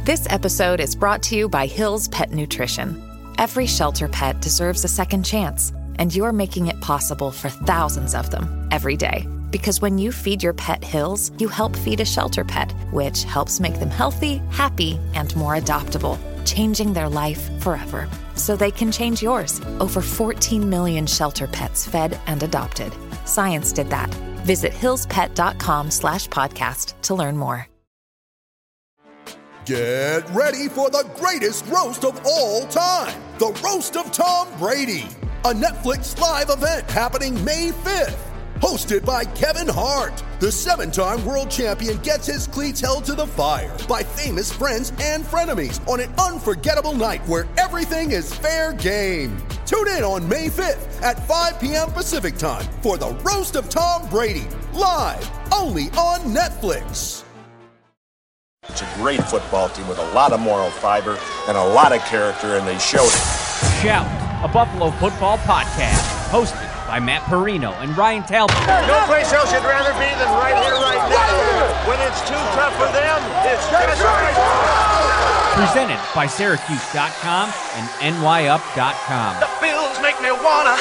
This episode is brought to you by Hill's Pet Nutrition. Every shelter pet deserves a second chance, and you're making it possible for thousands of them every day. Because when you feed your pet Hill's, you help feed a shelter pet, which helps make them healthy, happy, and more adoptable, changing their life forever. So they can change yours. Over 14 million shelter pets fed and adopted. Science did that. Visit hillspet.com/podcast to learn more. Get ready for the greatest roast of all time, the Roast of Tom Brady, a Netflix live event happening May 5th. Hosted by Kevin Hart, the 7-time world champion gets his cleats held to the fire by famous friends and frenemies on an unforgettable night where everything is fair game. Tune in on May 5th at 5 p.m. Pacific time for the Roast of Tom Brady, live only on Netflix. It's a great football team with a lot of moral fiber and a lot of character, and they showed it. Shout, a Buffalo football podcast, hosted by Matt Perino and Ryan Talbot. No place else you'd rather be than right here, right now. When it's too tough for them, it's just right. Presented by Syracuse.com and NYUp.com. The Bills make me wanna.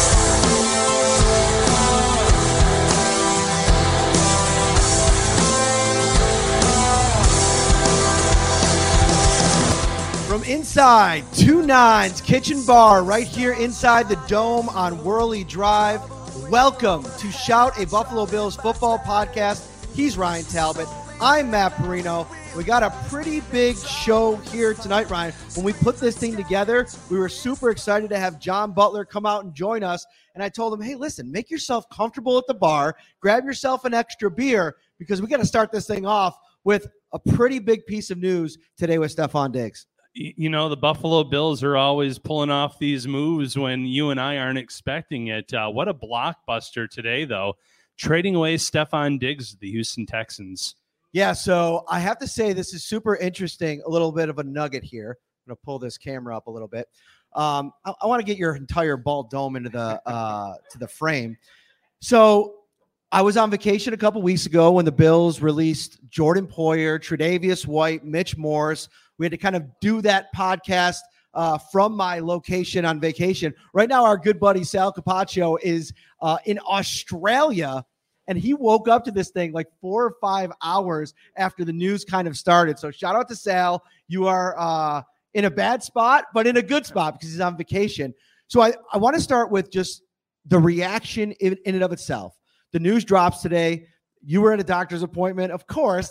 From inside 29's Kitchen Bar right here inside the Dome on Worley Drive. Welcome to Shout, a Buffalo Bills football podcast. He's Ryan Talbot. I'm Matt Perino. We got a pretty big show here tonight, Ryan. When we put this thing together, we were super excited to have John Butler come out and join us. And I told him, hey, listen, make yourself comfortable at the bar. Grab yourself an extra beer because we got to start this thing off with a pretty big piece of news today with Stefon Diggs. You know, the Buffalo Bills are always pulling off these moves when you and I aren't expecting it. What a blockbuster today, though. Trading away Stefon Diggs to the Houston Texans. Yeah, so I have to say this is super interesting, a little bit of a nugget here. I'm going to pull this camera up a little bit. I want to get your entire bald dome into the to the frame. So I was on vacation a couple weeks ago when the Bills released Jordan Poyer, Tre'Davious White, Mitch Morse. We had to kind of do that podcast from my location on vacation. Right now, our good buddy Sal Capaccio is in Australia, and he woke up to this thing like 4 or 5 hours after the news kind of started. So shout out to Sal. You are in a bad spot, but in a good spot because he's on vacation. So I want to start with just the reaction in and of itself. The news drops today. You were at a doctor's appointment, of course.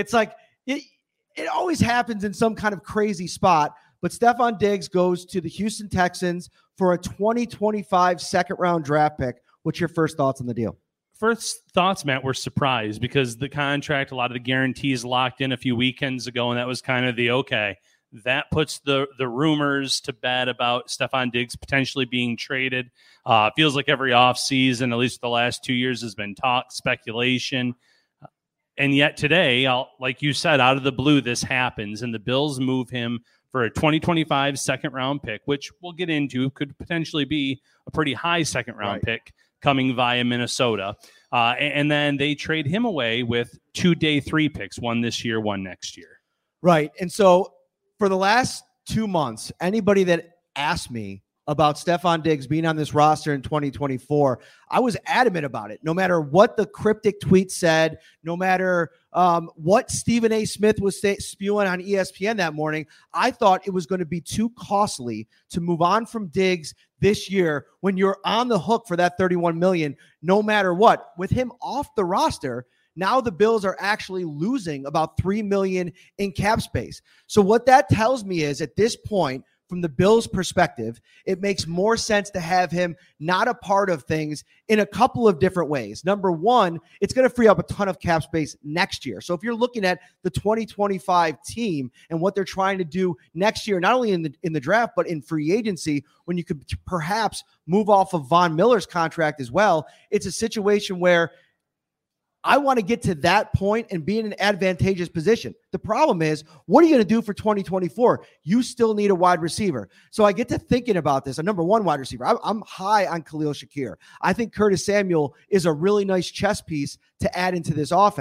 It always happens in some kind of crazy spot, but Stefon Diggs goes to the Houston Texans for a 2025 second-round draft pick. What's your first thoughts on the deal? First thoughts, Matt, were surprised because the contract, a lot of the guarantees locked in a few weekends ago, and that was kind of the okay. That puts the rumors to bed about Stefon Diggs potentially being traded. Feels like every offseason, at least the last 2 years, has been talk, speculation. And yet today, like you said, out of the blue, this happens, and the Bills move him for a 2025 second-round pick, which we'll get into, could potentially be a pretty high second-round pick coming via Minnesota. And then they trade him away with 2 day 3 picks, one this year, one next year. Right. And so for the last 2 months, anybody that asked me about Stefon Diggs being on this roster in 2024, I was adamant about it. No matter what the cryptic tweet said, no matter what Stephen A. Smith was spewing on ESPN that morning, I thought it was going to be too costly to move on from Diggs this year when you're on the hook for that $31 million, no matter what. With him off the roster, now the Bills are actually losing about $3 million in cap space. So what that tells me is at this point, from the Bills' perspective, it makes more sense to have him not a part of things in a couple of different ways. Number one, it's going to free up a ton of cap space next year. So if you're looking at the 2025 team and what they're trying to do next year, not only in the draft, but in free agency, when you could perhaps move off of Von Miller's contract as well, it's a situation where I want to get to that point and be in an advantageous position. The problem is, what are you going to do for 2024? You still need a wide receiver. So I get to thinking about this. A number one wide receiver. I'm high on Khalil Shakir. I think Curtis Samuel is a really nice chess piece to add into this offense.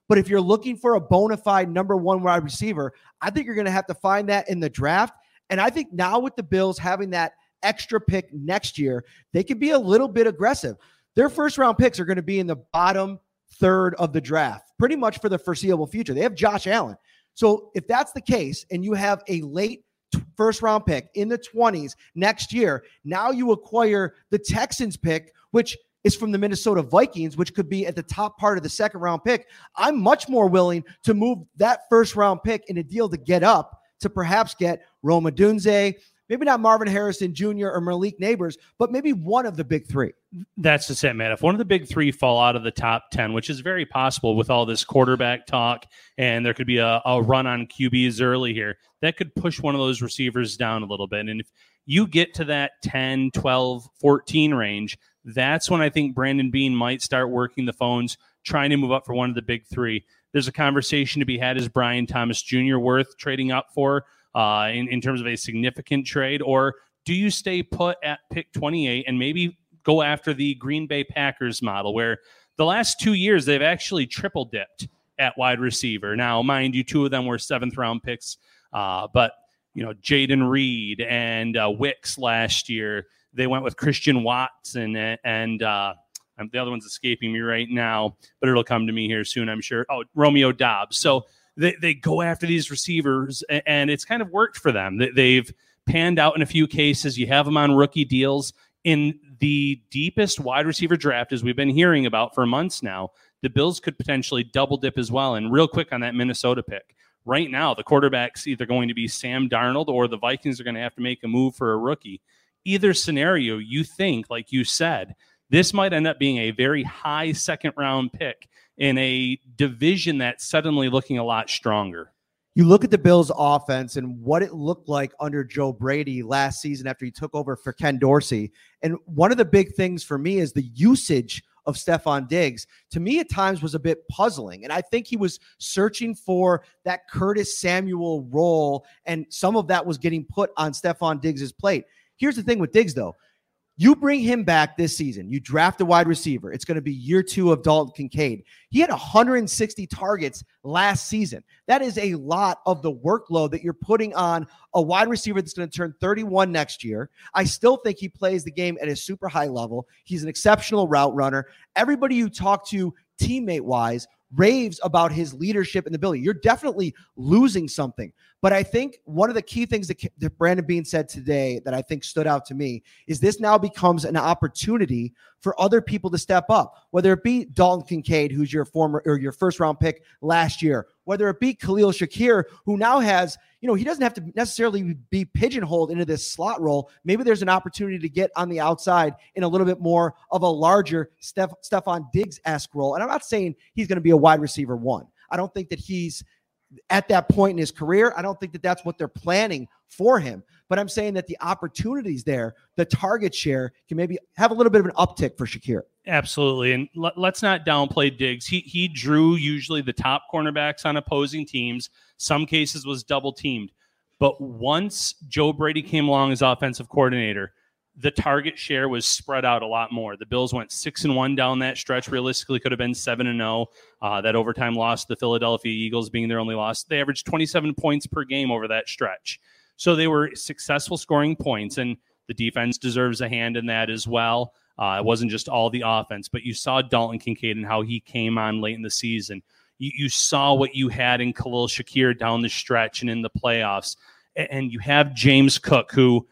But if you're looking for a bona fide number one wide receiver, I think you're going to have to find that in the draft. And I think now with the Bills having that extra pick next year, they could be a little bit aggressive. Their first round picks are going to be in the bottom third of the draft, pretty much for the foreseeable future. They have Josh Allen. So if that's the case, and you have a late first round pick in the 20s next year, now you acquire the Texans pick, which is from the Minnesota Vikings, which could be at the top part of the second round pick. I'm much more willing to move that first round pick in a deal to get up to perhaps get Rome Odunze, maybe not Marvin Harrison Jr. or Malik Neighbors, but maybe one of the big three. That's just it, man. If one of the big three fall out of the top 10, which is very possible with all this quarterback talk, and there could be a run on QBs early here, that could push one of those receivers down a little bit. And if you get to that 10, 12, 14 range, that's when I think Brandon Beane might start working the phones, trying to move up for one of the big three. There's a conversation to be had. Is Brian Thomas Jr. worth trading up for in terms of a significant trade? Or do you stay put at pick 28 and maybe go after the Green Bay Packers model, where the last 2 years they've actually triple dipped at wide receiver? Now, mind you, two of them were 7th round picks, but Jaden Reed and Wicks last year, they went with Christian Watson and the other one's escaping me right now, but it'll come to me here soon, I'm sure. Oh, Romeo Doubs. So they go after these receivers, and it's kind of worked for them. They've panned out in a few cases. You have them on rookie deals. In the deepest wide receiver draft, as we've been hearing about for months now, the Bills could potentially double dip as well. And real quick on that Minnesota pick, right now the quarterback's either going to be Sam Darnold or the Vikings are going to have to make a move for a rookie. Either scenario, you think, like you said, this might end up being a very high second-round pick in a division that's suddenly looking a lot stronger. You look at the Bills' offense and what it looked like under Joe Brady last season after he took over for Ken Dorsey. And one of the big things for me is the usage of Stefon Diggs, to me at times was a bit puzzling. And I think he was searching for that Curtis Samuel role, and some of that was getting put on Stefon Diggs' plate. Here's the thing with Diggs, though. You bring him back this season. You draft a wide receiver. It's going to be year 2 of Dalton Kincaid. He had 160 targets last season. That is a lot of the workload that you're putting on a wide receiver that's going to turn 31 next year. I still think he plays the game at a super high level. He's an exceptional route runner. Everybody you talk to teammate-wise raves about his leadership and ability. You're definitely losing something. But I think one of the key things that Brandon Beane said today that I think stood out to me is this now becomes an opportunity for other people to step up, whether it be Dalton Kincaid, who's your first round pick last year, whether it be Khalil Shakir, who now has, he doesn't have to necessarily be pigeonholed into this slot role. Maybe there's an opportunity to get on the outside in a little bit more of a larger Stefon Diggs-esque role. And I'm not saying he's going to be a wide receiver 1. I don't think that he's at that point in his career. I don't think that that's what they're planning for him. But I'm saying that the opportunities there, the target share, can maybe have a little bit of an uptick for Shakir. Absolutely. And let's not downplay Diggs. He drew usually the top cornerbacks on opposing teams. Some cases was double teamed. But once Joe Brady came along as offensive coordinator, the target share was spread out a lot more. The Bills went 6-1 down that stretch. Realistically, could have been 7-0. That overtime loss to the Philadelphia Eagles being their only loss. They averaged 27 points per game over that stretch. So they were successful scoring points, and the defense deserves a hand in that as well. It wasn't just all the offense, but you saw Dalton Kincaid and how he came on late in the season. You saw what you had in Khalil Shakir down the stretch and in the playoffs. And you have James Cook, who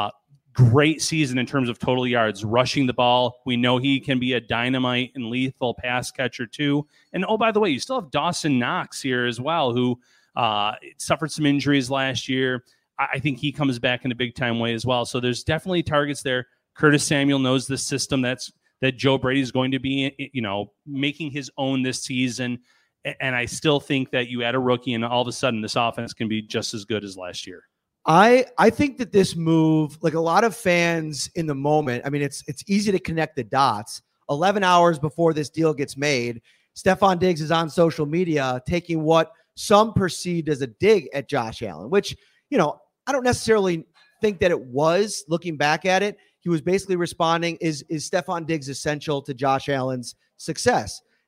great season in terms of total yards, rushing the ball. We know he can be a dynamite and lethal pass catcher too. And oh, by the way, you still have Dawson Knox here as well, who suffered some injuries last year. I think he comes back in a big time way as well. So there's definitely targets there. Curtis Samuel knows the system that Joe Brady is going to be, making his own this season. And I still think that you add a rookie and all of a sudden this offense can be just as good as last year. I think that this move, like a lot of fans in the moment, I mean, it's easy to connect the dots. 11 hours before this deal gets made, Stefon Diggs is on social media taking what some perceived as a dig at Josh Allen, which, I don't necessarily think that it was. Looking back at it, he was basically responding, is Stefon Diggs essential to Josh Allen's success?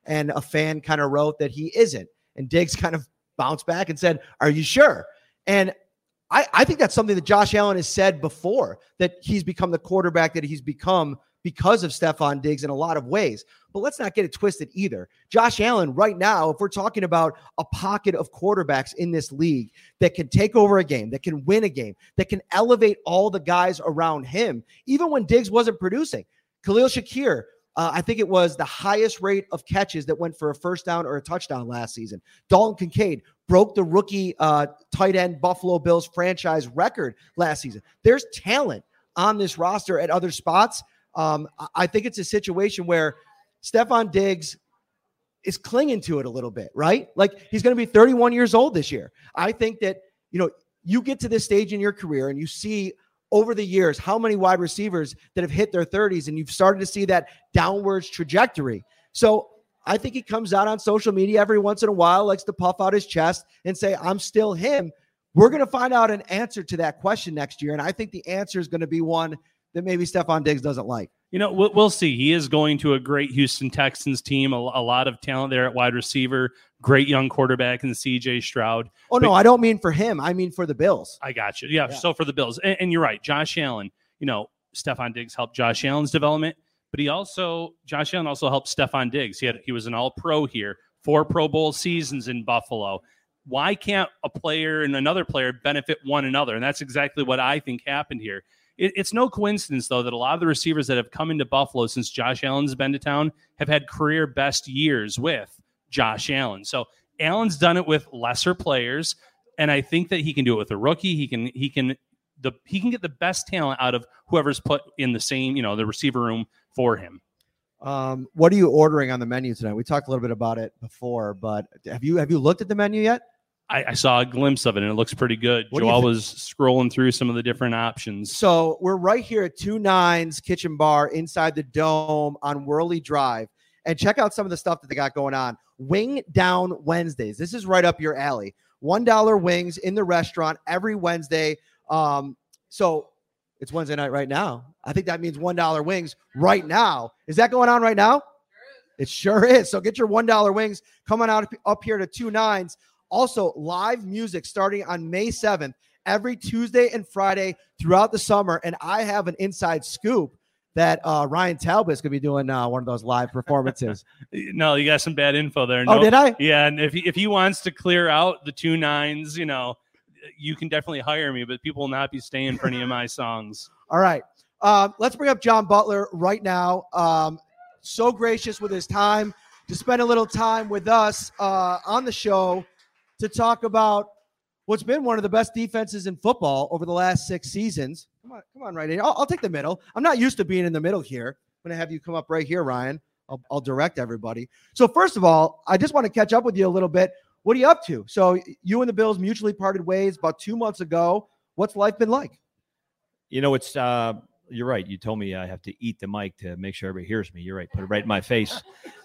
and a fan kind of wrote that he isn't. And Diggs kind of bounced back and said, "Are you sure?" And I think that's something that Josh Allen has said before, that he's become the quarterback that he's become because of Stefon Diggs in a lot of ways. But let's not get it twisted either. Josh Allen right now, if we're talking about a pocket of quarterbacks in this league that can take over a game, that can win a game, that can elevate all the guys around him, even when Diggs wasn't producing. Khalil Shakir, I think it was the highest rate of catches that went for a first down or a touchdown last season. Dalton Kincaid broke the rookie tight end Buffalo Bills franchise record last season. There's talent on this roster at other spots. I think it's a situation where Stefon Diggs is clinging to it a little bit, right? Like, he's going to be 31 years old this year. I think that, you get to this stage in your career and you see over the years how many wide receivers that have hit their 30s, and you've started to see that downwards trajectory. So I think he comes out on social media every once in a while, likes to puff out his chest and say, "I'm still him." We're going to find out an answer to that question next year. And I think the answer is going to be one that maybe Stefon Diggs doesn't like. We'll see. He is going to a great Houston Texans team, a lot of talent there at wide receiver, great young quarterback in CJ Stroud. No, I don't mean for him. I mean for the Bills. I got you. Yeah. So for the Bills. And you're right. Josh Allen, Stefon Diggs helped Josh Allen's development, but Josh Allen also helped Stefon Diggs. He was an all-pro here, 4 Pro Bowl seasons in Buffalo. Why can't a player and another player benefit one another? And that's exactly what I think happened here. It's no coincidence, though, that a lot of the receivers that have come into Buffalo since Josh Allen's been to town have had career best years with Josh Allen. So Allen's done it with lesser players, and I think that he can do it with a rookie. He can get the best talent out of whoever's put in the same, the receiver room for him. What are you ordering on the menu tonight? We talked a little bit about it before, but have you looked at the menu yet? I saw a glimpse of it, and it looks pretty good. Joel was scrolling through some of the different options. So we're right here at 2-9's Kitchen Bar inside the Dome on Worley Drive. And check out some of the stuff that they got going on. Wing Down Wednesdays. This is right up your alley. $1 wings in the restaurant every Wednesday. So it's Wednesday night right now. I think that means $1 wings right now. Is that going on right now? It sure is. So get your $1 wings coming out up here to 2-9's. Also, live music starting on May 7th, every Tuesday and Friday throughout the summer. And I have an inside scoop that Ryan Talbot's going to be doing one of those live performances. No, you got some bad info there. No, did I? Yeah, and if he wants to clear out the 2-9's, you can definitely hire me, but people will not be staying for any of my songs. All right. Let's bring up John Butler right now. So gracious with his time to spend a little time with us on the show to talk about what's been one of the best defenses in football over the last 6 seasons. Come on, right in. I'll take the middle. I'm not used to being in the middle here. I'm going to have you come up right here, Ryan. I'll direct everybody. So first of all, I just want to catch up with you a little bit. What are you up to? So you and the Bills mutually parted ways about 2 months ago. What's life been like? It's you're right. You told me I have to eat the mic to make sure everybody hears me. You're right. Put it right in my face.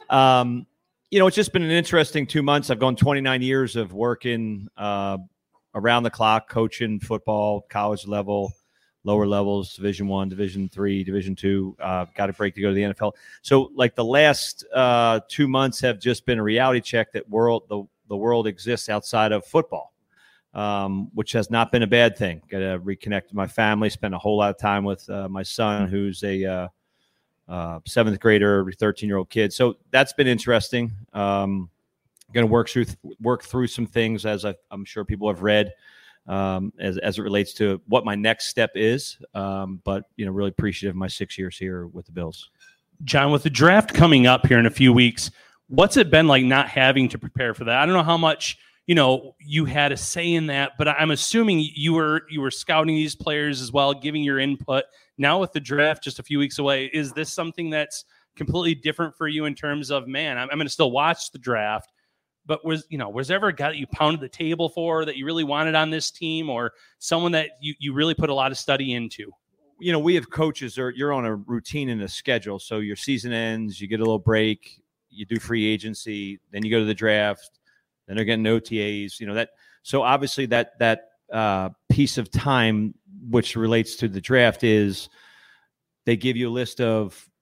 It's just been an interesting 2 months. I've gone 29 years of working around the clock, coaching football, college level, lower levels, Division I, Division III, Division II. Got a break to go to the NFL. So, like, the last 2 months have just been a reality check that the world exists outside of football, which has not been a bad thing. Got to reconnect with my family, spend a whole lot of time with my son, who's a 7th grader, 13-year-old kid. So that's been interesting. Going to work through some things, as I'm sure people have read, as it relates to what my next step is. But really appreciative of my 6 years here with the Bills. John, with the draft coming up here in a few weeks, what's it been like not having to prepare for that? I don't know how much you had a say in that, but I'm assuming you were scouting these players as well, giving your input. Now with the draft just a few weeks away, is this something that's completely different for you in terms of, man, I'm going to still watch the draft, but was there ever a guy that you pounded the table for that you really wanted on this team, or someone that you really put a lot of study into? We have coaches, or you're on a routine and a schedule. So your season ends, you get a little break, you do free agency, then you go to the draft, then they're getting OTAs, that. So obviously that piece of time, which relates to the draft, is they give you a list of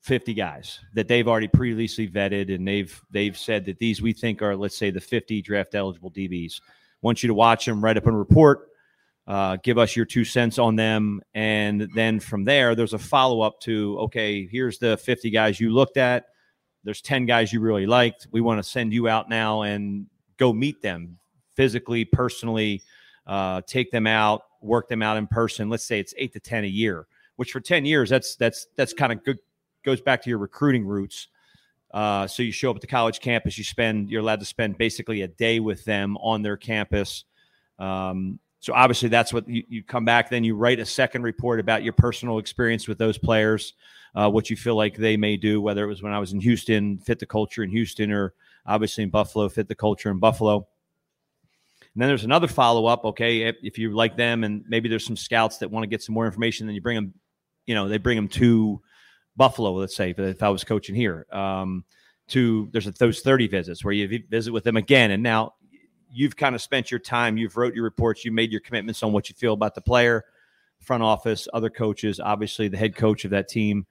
50 guys that they've already previously vetted, and they've said that these we think are, let's say, the 50 draft eligible DBs. Want you to watch them, write up a report, give us your 2 cents on them, and then from there, there's a follow-up to, okay, here's the 50 guys you looked at. There's 10 guys you really liked. We want to send you out now and go meet them physically, personally, take them out, work them out in person. Let's say it's 8 to 10 a year, which for 10 years, that's kind of good. Goes back to your recruiting roots. So you show up at the college campus, you're allowed to spend basically a day with them on their campus. So obviously that's what you come back, then you write a second report about your personal experience with those players, what you feel like they may do, whether it was when I was in Houston, fit the culture in Houston, or obviously in Buffalo, fit the culture in Buffalo. And then there's another follow-up, okay, if you like them and maybe there's some scouts that want to get some more information, then you bring them, they bring them to Buffalo, let's say, if I was coaching here, there's those 30 visits where you visit with them again. And now you've kind of spent your time, you've wrote your reports, you made your commitments on what you feel about the player, front office, other coaches, obviously the head coach of that team,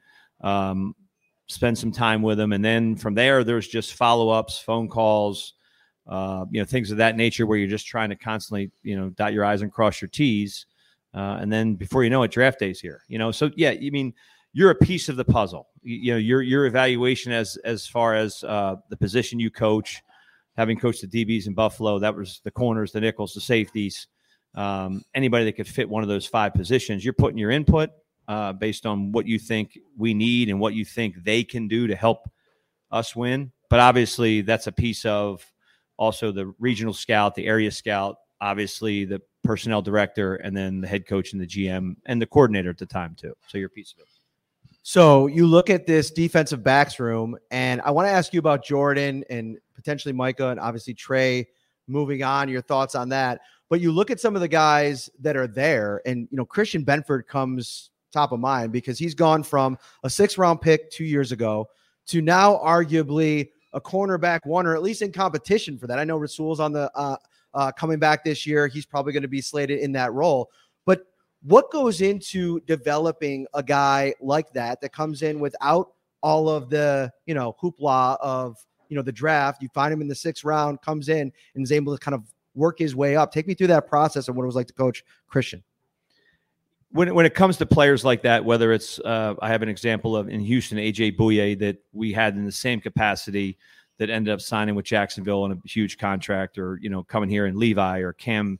spend some time with them. And then from there, there's just follow-ups, phone calls, things of that nature where you're just trying to constantly, dot your I's and cross your T's. And then before you know it, draft day's here, So, yeah, you're a piece of the puzzle. Your evaluation as far as the position you coach, having coached the DBs in Buffalo, that was the corners, the nickels, the safeties, anybody that could fit one of those 5 positions. You're putting your input based on what you think we need and what you think they can do to help us win. But obviously that's a piece of also the regional scout, the area scout, obviously the personnel director, and then the head coach and the GM and the coordinator at the time too. So you're a piece of it. So you look at this defensive backs room, and I want to ask you about Jordan and potentially Micah and obviously Trey moving on, your thoughts on that. But you look at some of the guys that are there, and, Christian Benford comes top of mind because he's gone from a 6th-round pick 2 years ago to now arguably a cornerback 1, or at least in competition for that. I know Rasul's on the coming back this year. He's probably going to be slated in that role. But what goes into developing a guy like that comes in without all of the, hoopla of, the draft? You find him in the 6th round, comes in and is able to kind of work his way up. Take me through that process of what it was like to coach Christian. When it comes to players like that, whether it's I have an example of in Houston, AJ Bouye, that we had in the same capacity that ended up signing with Jacksonville on a huge contract, or, coming here in Levi or Cam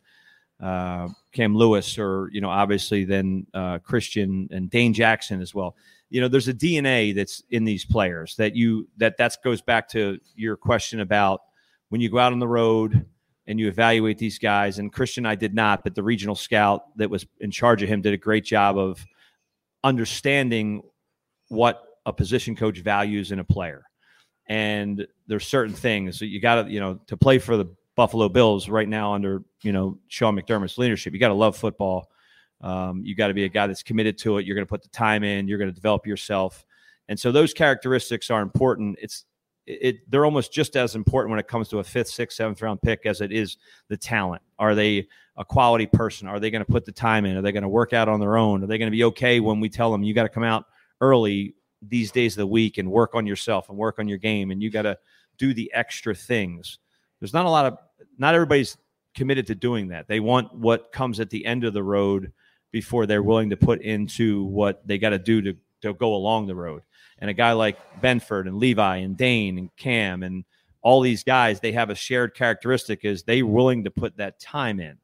Lewis, or, obviously then Christian and Dane Jackson as well. There's a DNA that's in these players that goes back to your question about when you go out on the road and you evaluate these guys. And Christian, I did not, but the regional scout that was in charge of him did a great job of understanding what a position coach values in a player. And there's certain things that you got to, to play for the Buffalo Bills right now under, Sean McDermott's leadership. You got to love football. You got to be a guy that's committed to it. You're going to put the time in. You're going to develop yourself. And so those characteristics are important. They're almost just as important when it comes to a 5th, 6th, 7th round pick as it is the talent. Are they a quality person? Are they going to put the time in? Are they going to work out on their own? Are they going to be okay when we tell them you got to come out early these days of the week and work on yourself and work on your game, and you got to do the extra things? There's not everybody's committed to doing that. They want what comes at the end of the road before they're willing to put into what they got to do to go along the road. And a guy like Benford and Levi and Dane and Cam and all these guys, they have a shared characteristic, is they willing to put that time in.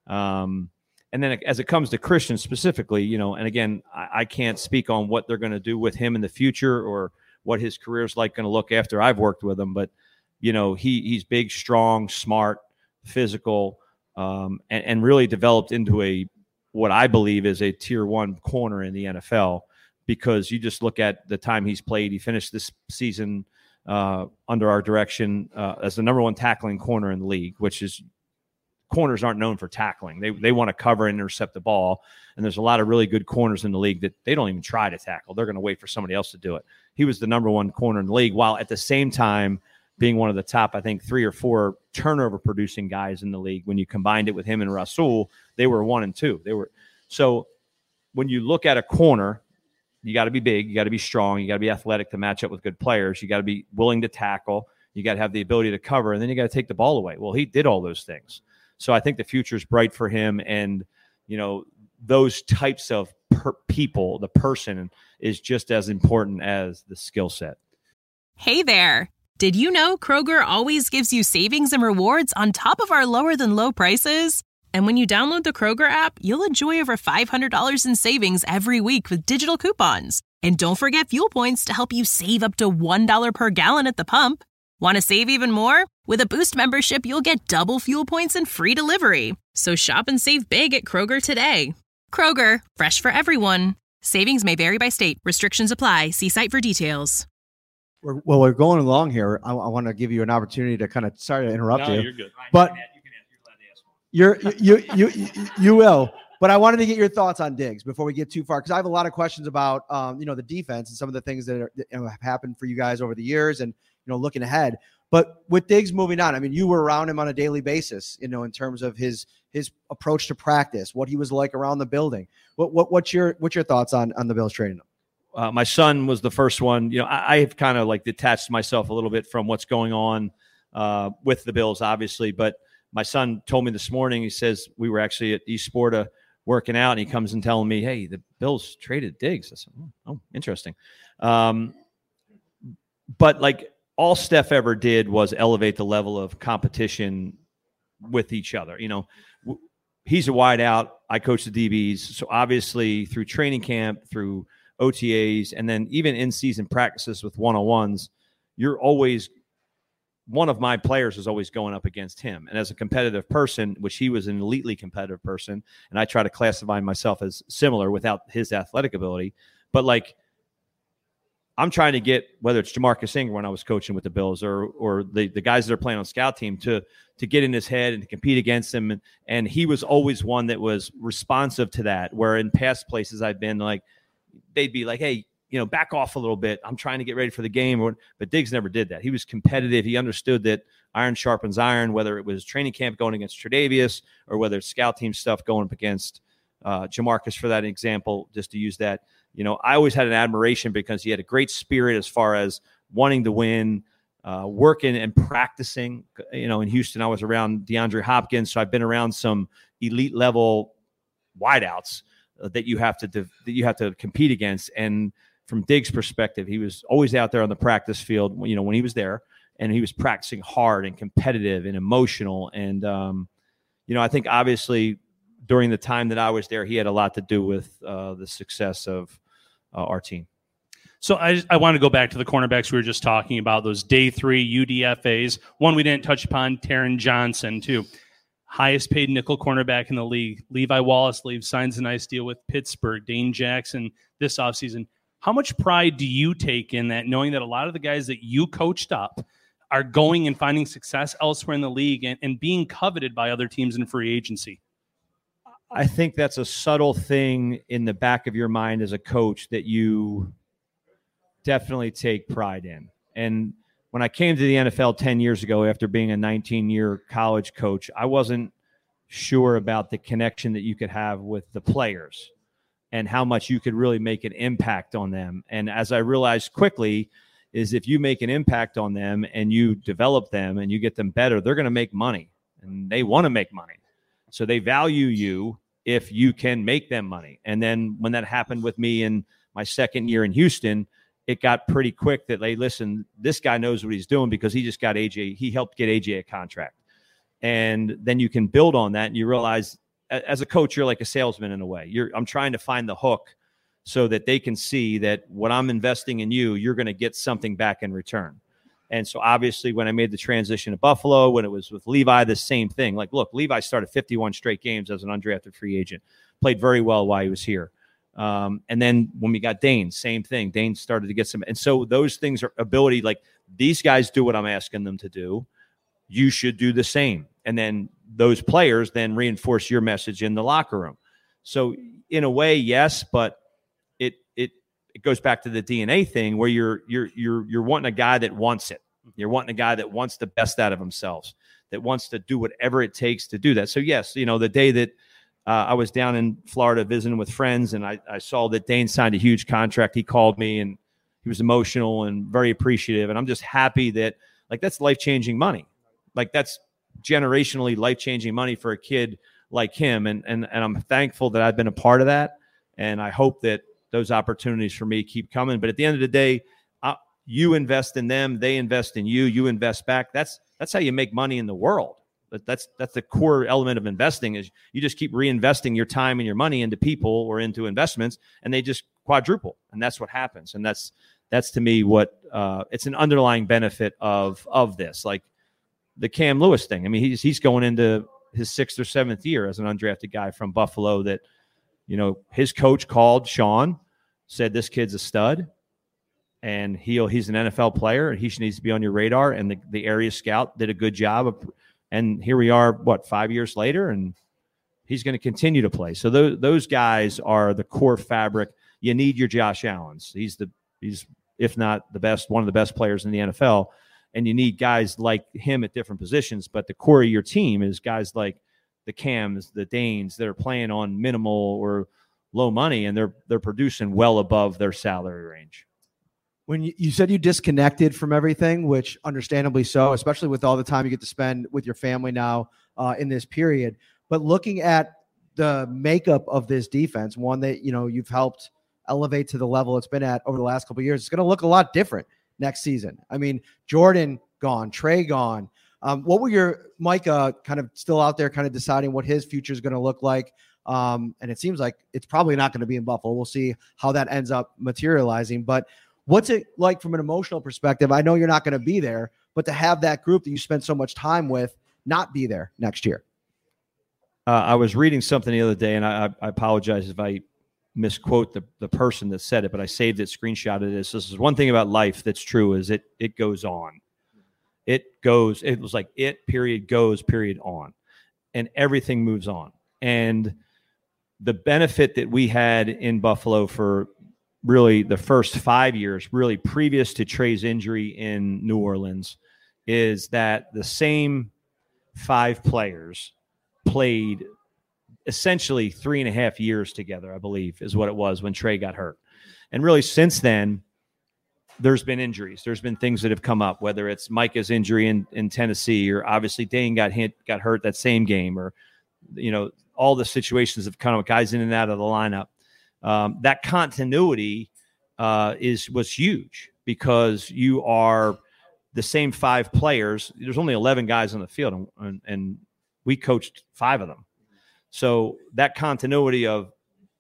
And then as it comes to Christian specifically, and again, I can't speak on what they're going to do with him in the future or what his career is like going to look after I've worked with him. But, he's big, strong, smart, physical, and really developed into what I believe is a tier 1 corner in the NFL, because you just look at the time he's played. He finished this season under our direction as the number 1 tackling corner in the league, which is, corners aren't known for tackling. They want to cover and intercept the ball. And there's a lot of really good corners in the league that they don't even try to tackle. They're going to wait for somebody else to do it. He was the number 1 corner in the league, while at the same time being one of the top, I think, 3 or 4 turnover producing guys in the league. When you combined it with him and Rasul, they were 1 and 2. So when you look at a corner, You got to be big. You got to be strong. You got to be athletic to match up with good players. You got to be willing to tackle. You got to have the ability to cover, and then you got to take the ball away. Well, he did all those things. So I think the future is bright for him. And, those types of people, the person is just as important as the skill set. Hey there. Did you know Kroger always gives you savings and rewards on top of our lower than low prices? And when you download the Kroger app, you'll enjoy over $500 in savings every week with digital coupons. And don't forget fuel points to help you save up to $1 per gallon at the pump. Want to save even more? With a Boost membership, you'll get double fuel points and free delivery. So shop and save big at Kroger today. Kroger, fresh for everyone. Savings may vary by state. Restrictions apply. See site for details. We're going along here. I want to give you an opportunity to kind of, sorry to interrupt you. You're good. But you will. But I wanted to get your thoughts on Diggs before we get too far, because I have a lot of questions about the defense and some of the things that have happened for you guys over the years, and looking ahead. But with Diggs moving on, I mean, you were around him on a daily basis, in terms of his approach to practice, what he was like around the building. What's your thoughts on the Bills trading him? My son was the first one. I've kind of like detached myself a little bit from what's going on with the Bills, obviously. But my son told me this morning, he says, we were actually at East Sporta working out, and he comes and telling me, hey, the Bills traded Diggs. I said, oh, interesting. But like all Steph ever did was elevate the level of competition with each other. He's a wide out. I coach the DBs. So obviously through training camp, through OTAs, and then even in-season practices with one-on-ones, one of my players is always going up against him. And as a competitive person, which he was an elitely competitive person, and I try to classify myself as similar without his athletic ability, but like I'm trying to get, whether it's Jamarcus Ingram when I was coaching with the Bills or the guys that are playing on scout team to get in his head and to compete against him. And he was always one that was responsive to that, where in past places I've been like, they'd be like, hey, back off a little bit. I'm trying to get ready for the game. But Diggs never did that. He was competitive. He understood that iron sharpens iron, whether it was training camp going against Tre'Davious or whether it's scout team stuff going up against Jamarcus, for that example, just to use that. I always had an admiration because he had a great spirit as far as wanting to win, working and practicing. In Houston, I was around DeAndre Hopkins, so I've been around some elite level wideouts that you have to compete against. And from Diggs' perspective, he was always out there on the practice field, when he was there, and he was practicing hard and competitive and emotional. And I think obviously during the time that I was there, he had a lot to do with the success of our team. So I want to go back to the cornerbacks we were just talking about, those day 3 UDFAs. One we didn't touch upon, Taron Johnson, too. Highest paid nickel cornerback in the league. Levi Wallace signs a nice deal with Pittsburgh. Dane Jackson this offseason. How much pride do you take in that, knowing that a lot of the guys that you coached up are going and finding success elsewhere in the league and being coveted by other teams in free agency? I think that's a subtle thing in the back of your mind as a coach that you definitely take pride in. And when I came to the NFL 10 years ago, after being a 19-year college coach, I wasn't sure about the connection that you could have with the players and how much you could really make an impact on them. And as I realized quickly is if you make an impact on them and you develop them and you get them better, they're going to make money, and they want to make money. So they value you if you can make them money. And then when that happened with me in my second year in Houston, it got pretty quick that, hey, listen, this guy knows what he's doing because he just got AJ. He helped get AJ a contract. And then you can build on that, and you realize as a coach, you're like a salesman in a way. I'm trying to find the hook so that they can see that what I'm investing in you, you're going to get something back in return. And so obviously when I made the transition to Buffalo, when it was with Levi, the same thing. Like, look, Levi started 51 straight games as an undrafted free agent, played very well while he was here. And then when we got Dane, same thing. Dane started to get some. And so those things are ability, like these guys do what I'm asking them to do. You should do the same. And then those players then reinforce your message in the locker room. So in a way, yes, but it goes back to the DNA thing where you're wanting a guy that wants it. You're wanting a guy that wants the best out of themselves, that wants to do whatever it takes to do that. So yes, the day that I was down in Florida visiting with friends, and I saw that Dane signed a huge contract. He called me, and he was emotional and very appreciative. And I'm just happy that, like, that's life-changing money. Like, that's generationally life-changing money for a kid like him. And I'm thankful that I've been a part of that. And I hope that those opportunities for me keep coming. But at the end of the day, you invest in them, they invest in you, you invest back. That's how you make money in the world. That's the core element of investing, is you just keep reinvesting your time and your money into people or into investments, and they just quadruple. And that's what happens. And that's to me what it's an underlying benefit of this. Like the Cam Lewis thing. I mean, he's going into his 6th or 7th year as an undrafted guy from Buffalo that, you know, his coach called Sean, said this kid's a stud, and he's an NFL player, and he needs to be on your radar. And the area scout did a good job and here we are, 5 years later, and he's going to continue to play. So those guys are the core fabric. You need your Josh Allens. He's if not the best, one of the best players in the NFL. And you need guys like him at different positions. But the core of your team is guys like the Cams, the Danes that are playing on minimal or low money, and they're producing well above their salary range. When you said you disconnected from everything, which understandably so, especially with all the time you get to spend with your family now in this period, but looking at the makeup of this defense, one that, you know, you've helped elevate to the level it's been at over the last couple of years, it's going to look a lot different next season. I mean, Jordan gone, Trey gone. What were Micah kind of still out there kind of deciding what his future is going to look like? And it seems like it's probably not going to be in Buffalo. We'll see how that ends up materializing, but what's it like from an emotional perspective? I know you're not going to be there, but to have that group that you spent so much time with not be there next year. I was reading something the other day, and I apologize if I misquote the person that said it, but I saved it, screenshotted it. So this is one thing about life that's true, is it goes on. It was like period goes, period on. And everything moves on. And the benefit that we had in Buffalo for really the first 5 years, really previous to Trey's injury in New Orleans, is that the same 5 players played essentially 3.5 years together, I believe, is what it was when Trey got hurt. And really since then, there's been injuries. There's been things that have come up, whether it's Micah's injury in Tennessee, or obviously Dane got hurt that same game, or, you know, all the situations of kind of guys in and out of the lineup. That continuity was huge, because you are the same 5 players. There's only 11 guys on the field, and we coached 5 of them. So that continuity of,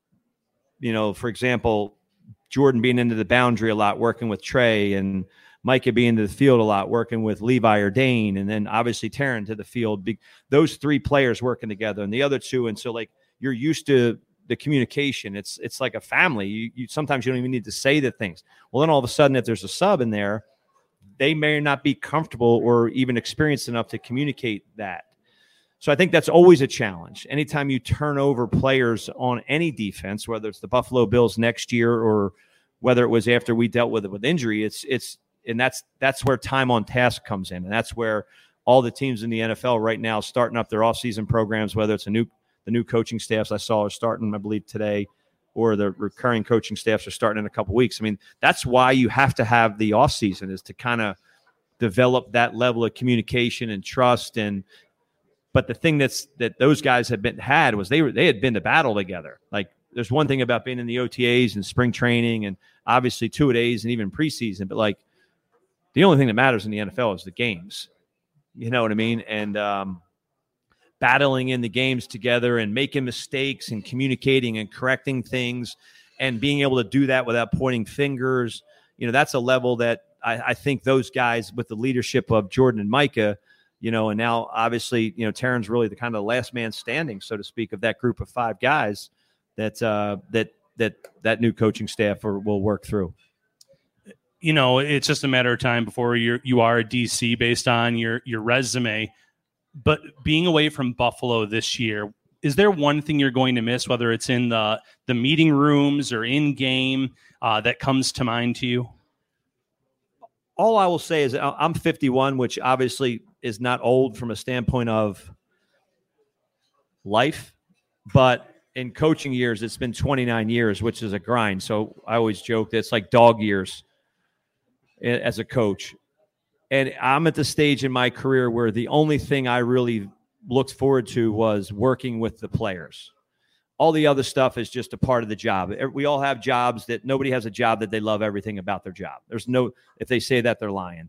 you know, for example, Jordan being into the boundary a lot, working with Trey, and Micah being to the field a lot, working with Levi or Dane, and then obviously Taron to the field. Those 3 players working together, and the other 2. And so, like, you're used to the communication. It's like a family. You sometimes you don't even need to say the things. Well, then all of a sudden, if there's a sub in there, they may not be comfortable or even experienced enough to communicate that. So I think that's always a challenge. Anytime you turn over players on any defense, whether it's the Buffalo Bills next year or whether it was after we dealt with it with injury, that's where time on task comes in, and that's where all the teams in the NFL right now starting up their offseason programs, whether it's the new coaching staffs I saw are starting, I believe, today, or the recurring coaching staffs are starting in a couple weeks. I mean, that's why you have to have the offseason, is to kind of develop that level of communication and trust. But the thing that those guys had was they had been to battle together. Like, there's one thing about being in the OTAs and spring training and obviously 2-a-days and even preseason, but like, the only thing that matters in the NFL is the games. You know what I mean? And battling in the games together and making mistakes and communicating and correcting things and being able to do that without pointing fingers. You know, that's a level that I think those guys, with the leadership of Jordan and Micah, you know, and now obviously, you know, Taron's really the kind of last man standing, so to speak, of that group of 5 guys that new coaching staff will work through. You know, it's just a matter of time before you are a DC based on your resume. But being away from Buffalo this year, is there one thing you're going to miss, whether it's in the meeting rooms or in game, that comes to mind to you? All I will say is I'm 51, which obviously is not old from a standpoint of life, But in coaching years, it's been 29 years, which is a grind. So I always joke that it's like dog years as a coach. And I'm at the stage in my career where the only thing I really looked forward to was working with the players. All the other stuff is just a part of the job. We all have jobs that nobody has a job that they love everything about their job. There's no, if they say that, they're lying.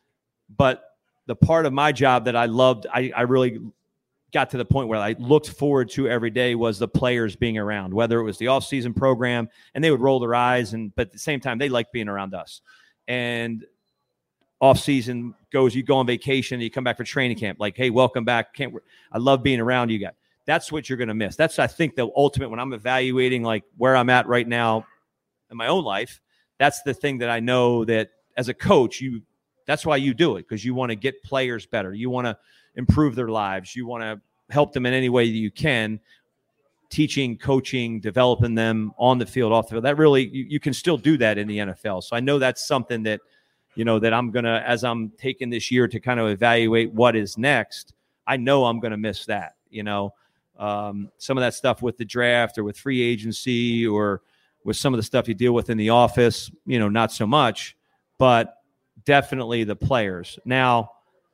But the part of my job that I loved, I really got to the point where I looked forward to every day was the players being around, whether it was the off-season program, and they would roll their eyes, but at the same time, they liked being around us. And off-season goes, you go on vacation, you come back for training camp, like, hey, welcome back. I love being around you guys. That's what you're going to miss. That's, I think, the ultimate when I'm evaluating like where I'm at right now in my own life. That's the thing that I know that as a coach, that's why you do it, because you want to get players better. You want to improve their lives. You want to help them in any way that you can, teaching, coaching, developing them on the field, off the field. That really, you can still do that in the NFL. So I know that's something that, that I'm going to, as I'm taking this year to kind of evaluate what is next, I know I'm going to miss that, some of that stuff with the draft or with free agency or with some of the stuff you deal with in the office, not so much, but definitely the players. Now,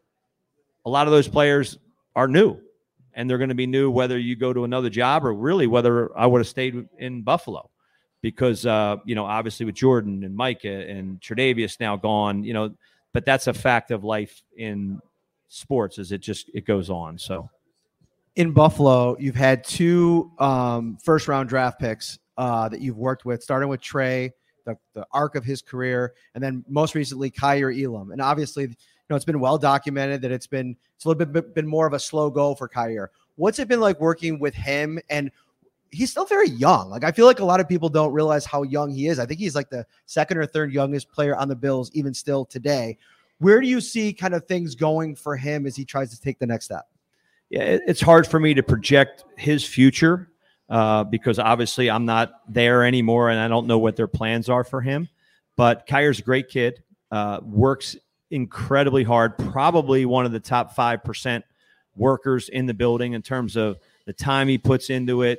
a lot of those players are new, and they're going to be new whether you go to another job or really whether I would have stayed in Buffalo, because, obviously with Jordan and Micah and Tre'Davious now gone, but that's a fact of life in sports, is it goes on. So in Buffalo, you've had two first-round draft picks that you've worked with, starting with Trey, the arc of his career, and then most recently Kaiir Elam. And obviously, it's been well documented that it's a little bit been more of a slow go for Kaiir. What's it been like working with him? And he's still very young. Like, I feel like a lot of people don't realize how young he is. I think he's like the second or third youngest player on the Bills, even still today. Where do you see kind of things going for him as he tries to take the next step? Yeah, it's hard for me to project his future because obviously I'm not there anymore and I don't know what their plans are for him. But Kaiir's a great kid, works incredibly hard, probably one of the top 5% workers in the building in terms of the time he puts into it.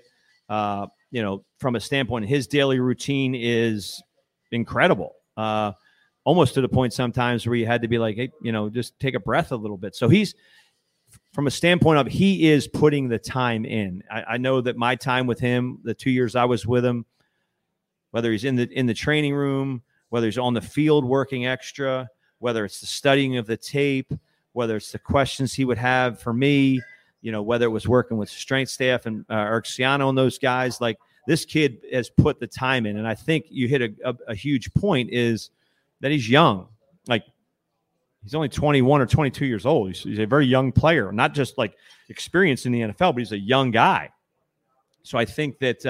From a standpoint, his daily routine is incredible, almost to the point sometimes where you had to be like, hey, just take a breath a little bit. So he's, from a standpoint of, he is putting the time in. I know that my time with him, the 2 years I was with him, whether he's in the training room, whether he's on the field working extra, whether it's the studying of the tape, whether it's the questions he would have for me, whether it was working with strength staff and Urxiano and those guys, like, this kid has put the time in. And I think you hit a huge point, is that he's young. Like, he's only 21 or 22 years old. He's a very young player, not just like experienced in the NFL, but he's a young guy. So I think that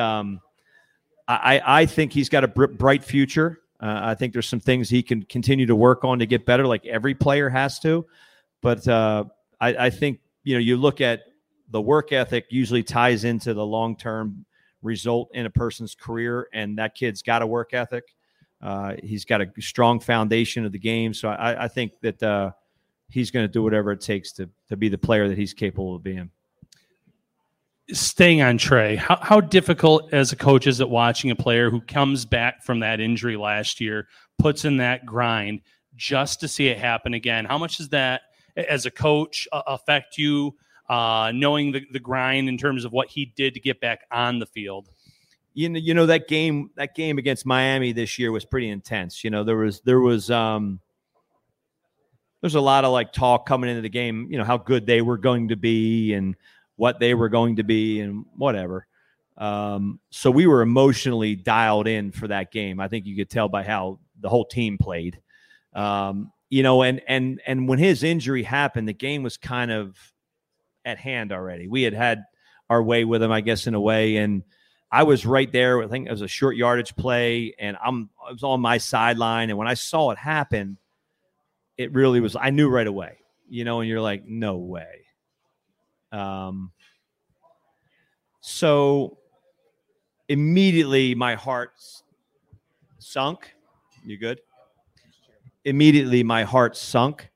I think he's got a bright future. I think there's some things he can continue to work on to get better, like every player has to. But I think, you look at the work ethic usually ties into the long-term result in a person's career, and that kid's got a work ethic. He's got a strong foundation of the game. So I think that he's going to do whatever it takes to be the player that he's capable of being. Staying on Trey, how difficult as a coach is it watching a player who comes back from that injury last year, puts in that grind just to see it happen again? How much does that, as a coach, affect you, knowing the grind in terms of what he did to get back on the field? That game against Miami this year was pretty intense. There's a lot of like talk coming into the game, how good they were going to be and what they were going to be and whatever. So we were emotionally dialed in for that game. I think you could tell by how the whole team played. And when his injury happened, the game was kind of at hand already. We had our way with him, I guess, in a way. And I was right there. I think it was a short yardage play, and I was on my sideline. And when I saw it happen, it really was, I knew right away, and you're like, no way. So immediately my heart sunk. You good? Immediately my heart sunk.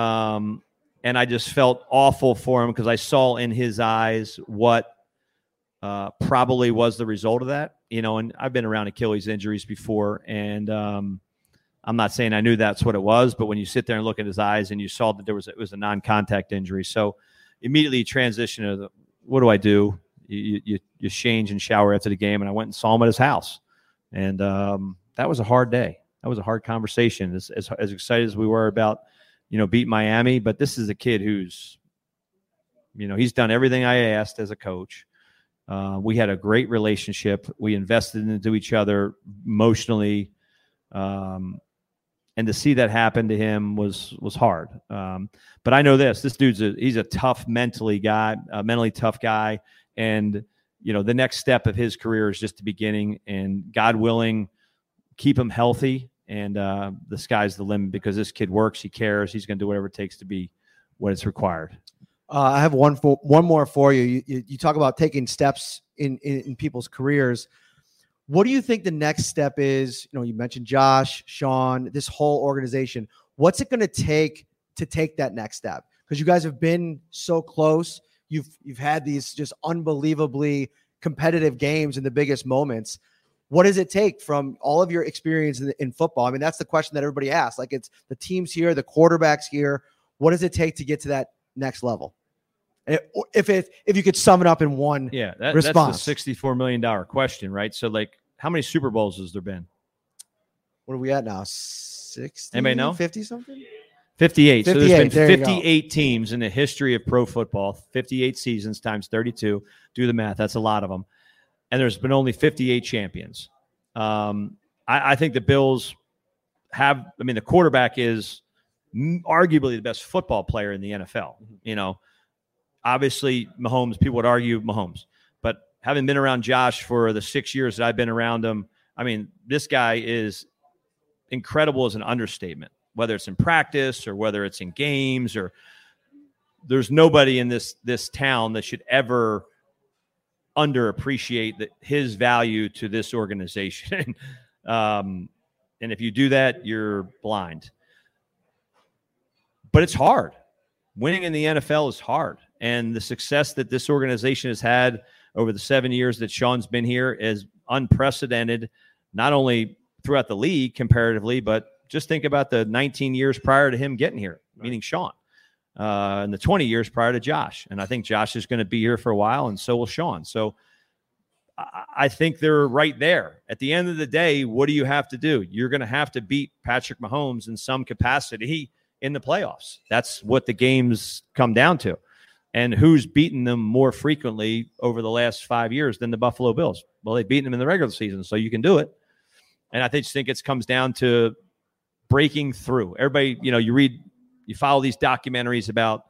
And I just felt awful for him because I saw in his eyes what probably was the result of that. And I've been around Achilles injuries before, and I'm not saying I knew that's what it was, but when you sit there and look at his eyes and you saw that it was a non-contact injury, so immediately transition to what do I do? You change and shower after the game, and I went and saw him at his house, and that was a hard day. That was a hard conversation. As excited as we were about beat Miami, but this is a kid who's he's done everything I asked as a coach. We had a great relationship. We invested into each other emotionally. And to see that happen to him was hard. But I know this dude's he's a tough mentally tough guy. And, the next step of his career is just the beginning, and God willing, keep him healthy. And the sky's the limit, because this kid works. He cares. He's going to do whatever it takes to be what is required. I have one more for you. You talk about taking steps in people's careers. What do you think the next step is? You mentioned Josh, Sean, this whole organization. What's it going to take that next step? Because you guys have been so close. You've had these just unbelievably competitive games in the biggest moments. What does it take from all of your experience in football? I mean, that's the question that everybody asks. Like, it's the teams here, the quarterbacks here. What does it take to get to that next level? If you could sum it up in one response. That's the $64 million question, right? So, how many Super Bowls has there been? What are we at now? 60? Anybody know? 50 something? 58. So there's been 58 teams in the history of pro football, 58 seasons times 32. Do the math. That's a lot of them. And there's been only 58 champions. I think the Bills the quarterback is arguably the best football player in the NFL. Obviously, Mahomes, people would argue Mahomes. But having been around Josh for the 6 years that I've been around him, this guy is incredible as an understatement, whether it's in practice or whether it's in games, or there's nobody in this town that should ever underappreciate his value to this organization. And if you do that, you're blind. But it's hard. Winning in the NFL is hard. And the success that this organization has had over the 7 years that Sean's been here is unprecedented, not only throughout the league comparatively, but just think about the 19 years prior to him getting here, meaning Sean, and the 20 years prior to Josh. And I think Josh is going to be here for a while, and so will Sean. So I think they're right there. At the end of the day, what do you have to do? You're going to have to beat Patrick Mahomes in some capacity in the playoffs. That's what the games come down to. And who's beaten them more frequently over the last 5 years than the Buffalo Bills? Well, they've beaten them in the regular season, so you can do it. And I just think it comes down to breaking through. Everybody, you follow these documentaries about,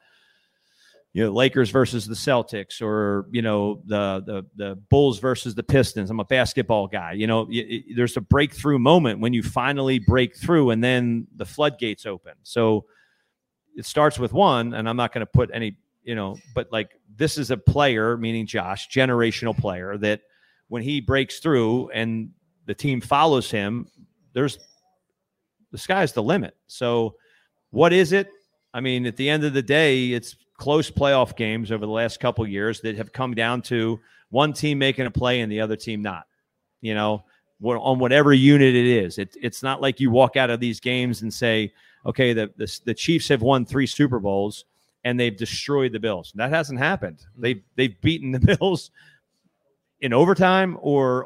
Lakers versus the Celtics, or, the Bulls versus the Pistons. I'm a basketball guy. There's a breakthrough moment when you finally break through, and then the floodgates open. So it starts with one, and I'm not going to put any, but this is a player, meaning Josh, generational player, that when he breaks through and the team follows him, the sky's the limit. So what is it? At the end of the day, it's close playoff games over the last couple of years that have come down to one team making a play and the other team not, on whatever unit it is. It's not like you walk out of these games and say, okay, the Chiefs have won 3 Super Bowls and they've destroyed the Bills. That hasn't happened. They've beaten the Bills in overtime or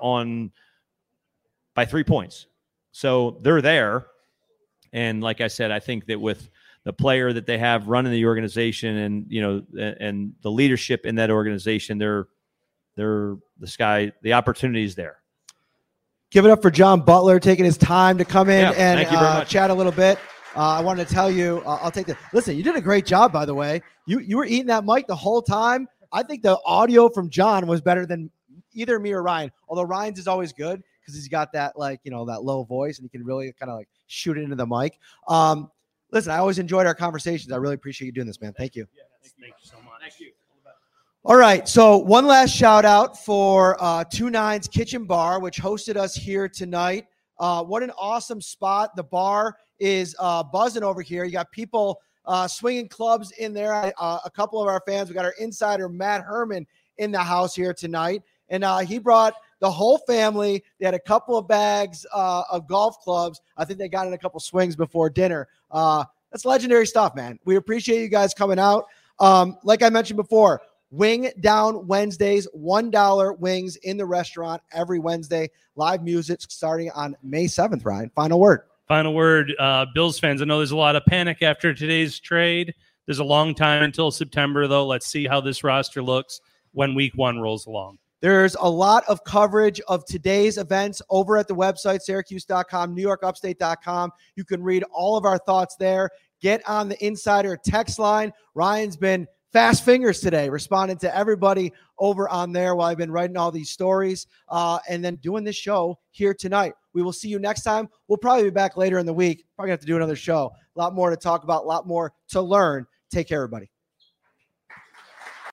by 3 points. So they're there. And like I said, I think that with the player that they have running the organization and the leadership in that organization, the opportunity is there. Give it up for John Butler taking his time to come in and chat a little bit. I wanted to tell you, I'll take the listen. You did a great job, by the way. You were eating that mic the whole time. I think the audio from John was better than either me or Ryan. Although Ryan's is always good because he's got that that low voice and he can really kind of shoot it into the mic. Listen, I always enjoyed our conversations. I really appreciate you doing this, man. Thank you. Thank you so much. Thank you. All right. So one last shout out for 29's Kitchen Bar, which hosted us here tonight. What an awesome spot. The bar is buzzing over here. You got people swinging clubs in there. A couple of our fans, we got our insider, Matt Herman, in the house here tonight. And he brought the whole family. They had a couple of bags of golf clubs. I think they got in a couple swings before dinner. That's legendary stuff, man. We appreciate you guys coming out. Like I mentioned before, Wing Down Wednesdays, $1 wings in the restaurant every Wednesday. Live music starting on May 7th, Ryan. Final word. Final word, Bills fans. I know there's a lot of panic after today's trade. There's a long time until September, though. Let's see how this roster looks when week 1 rolls along. There's a lot of coverage of today's events over at the website, Syracuse.com, NewYorkUpstate.com. You can read all of our thoughts there. Get on the Insider text line. Ryan's been fast fingers today, responding to everybody over on there while I've been writing all these stories and then doing this show here tonight. We will see you next time. We'll probably be back later in the week. Probably have to do another show. A lot more to talk about, a lot more to learn. Take care, everybody.